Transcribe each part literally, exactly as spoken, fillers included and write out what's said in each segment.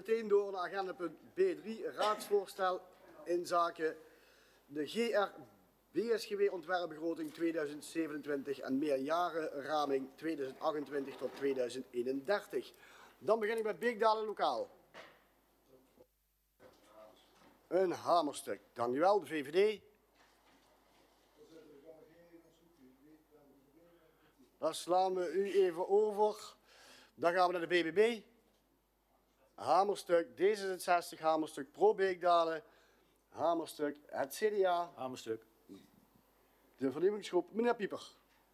meteen door naar agendapunt B drie, raadsvoorstel inzake de G R B S G W ontwerpbegroting tweeduizend zevenentwintig en meerjarenraming tweeduizend achtentwintig tot tweeduizend eenendertig. Dan begin ik met Beekdalen lokaal. Een hamerstuk. Dank u wel, de V V D. Dan slaan we u even over. Dan gaan we naar de B B B. Hamerstuk, D zesenzestig, Hamerstuk, Pro Beekdalen. Hamerstuk, het C D A. Hamerstuk. De vernieuwingsgroep, meneer Pieper.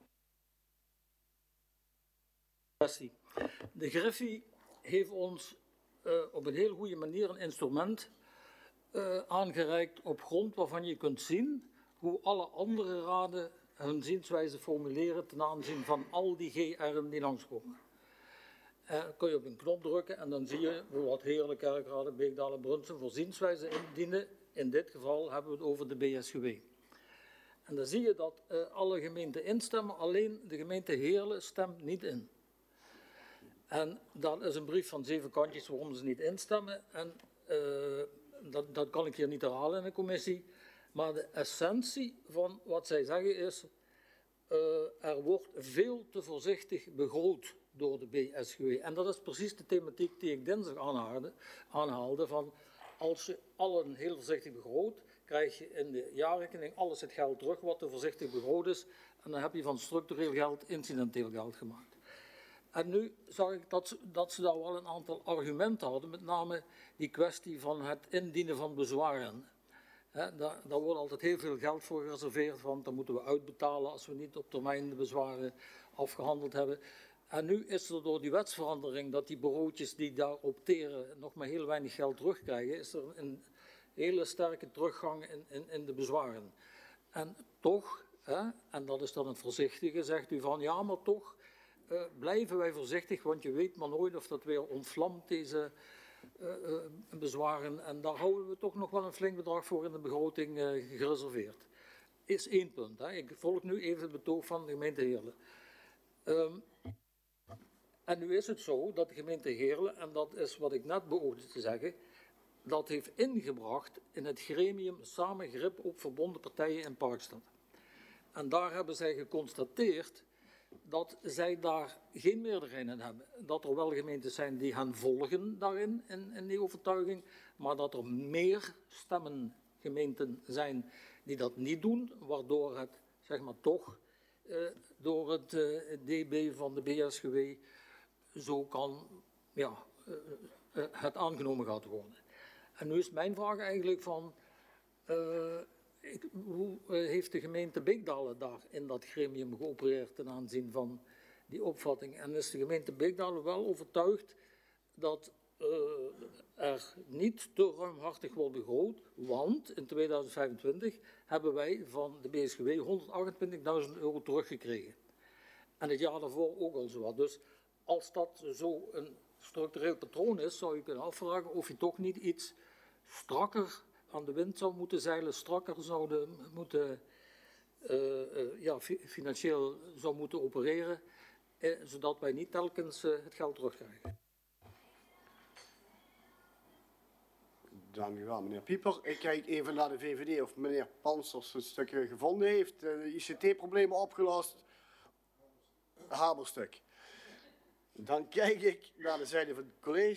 De Griffie heeft ons uh, op een heel goede manier een instrument uh, aangereikt op grond waarvan je kunt zien hoe alle andere raden hun zienswijze formuleren ten aanzien van al die G R'en die langskomen. Uh, kun je op een knop drukken en dan zie je wat Heerlen, Kerkrade, Beekdalen, Brunssen voor zienswijze indienen. In dit geval hebben we het over de B S G W. En dan zie je dat uh, alle gemeenten instemmen, alleen de gemeente Heerlen stemt niet in. En dat is een brief van zeven kantjes waarom ze niet instemmen. En uh, dat, dat kan ik hier niet herhalen in de commissie. Maar de essentie van wat zij zeggen is, uh, er wordt veel te voorzichtig begroot door de B S G W. En dat is precies de thematiek die ik dinsdag aanhaalde, aanhaalde van als je allen heel voorzichtig begroot, krijg je in de jaarrekening alles het geld terug wat te voorzichtig begroot is. En dan heb je van structureel geld incidenteel geld gemaakt. En nu zag ik dat ze, dat ze daar wel een aantal argumenten hadden, met name die kwestie van het indienen van bezwaren. He, daar, daar wordt altijd heel veel geld voor gereserveerd, want dan moeten we uitbetalen als we niet op termijn de bezwaren afgehandeld hebben. En nu is er door die wetsverandering dat die bureautjes die daar opteren nog maar heel weinig geld terugkrijgen, is er een hele sterke teruggang in, in, in de bezwaren. En toch, hè, en dat is dan het voorzichtige, zegt u van ja, maar toch uh, blijven wij voorzichtig, want je weet maar nooit of dat weer ontvlamt, deze uh, uh, bezwaren. En daar houden we toch nog wel een flink bedrag voor in de begroting uh, gereserveerd. Is één punt. Hè. Ik volg nu even het betoog van de gemeente Heerlen. Um, En nu is het zo dat de gemeente Heerlen, en dat is wat ik net beoogde te zeggen, dat heeft ingebracht in het gremium Samengrip op verbonden partijen in Parkstad. En daar hebben zij geconstateerd dat zij daar geen meerderheid in hebben. Dat er wel gemeentes zijn die hen volgen daarin, in, in die overtuiging, maar dat er meer stemmengemeenten zijn die dat niet doen, waardoor het, zeg maar toch, uh, door het uh, D B van de B S G W zo kan, ja, uh, uh, het aangenomen gaat worden. En nu is mijn vraag eigenlijk van, uh, ik, hoe uh, heeft de gemeente Beekdalen daar in dat gremium geopereerd ten aanzien van die opvatting? En is de gemeente Beekdalen wel overtuigd dat uh, er niet te ruimhartig wordt begroot, want in tweeduizend vijfentwintig hebben wij van de B S G W honderdachtentwintigduizend euro teruggekregen. En het jaar daarvoor ook al zo wat. Dus als dat zo een structureel patroon is, zou je kunnen afvragen of je toch niet iets strakker aan de wind zou moeten zeilen, strakker zouden moeten, uh, uh, ja, financieel zou moeten opereren, eh, zodat wij niet telkens uh, het geld terugkrijgen. Dank u wel, meneer Pieper. Ik kijk even naar de V V D of meneer Pansers een stukje gevonden heeft. De I C T-problemen opgelost. Hamerstuk. Dan kijk ik naar de zijde van het college.